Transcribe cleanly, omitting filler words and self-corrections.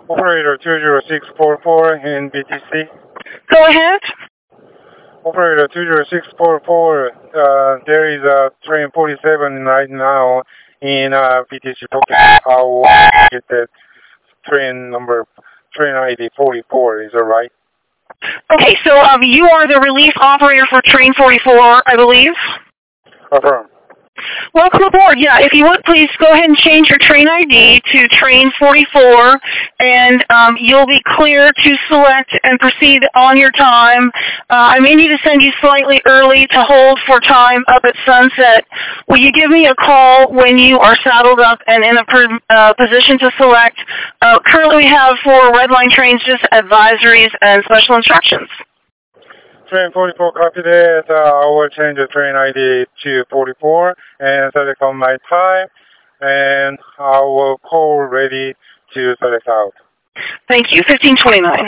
Operator 20644 in BTC. Go ahead. Operator 20644, there is a train 47 right now in BTC token. How get that train ID 44, is that right? Okay, so you are the relief operator for train 44, I believe? Affirm. Welcome aboard. Yeah, if you would, please go ahead and change your train ID to train 44, and you'll be clear to select and proceed on your time. I may need to send you slightly early to hold for time up at sunset. Will you give me a call when you are saddled up and in a position to select? Currently we have for Red Line trains just advisories and special instructions. Train 44, copy that. I will change the train ID to 44 and select on my time, and I will call ready to select out. Thank you. 1529.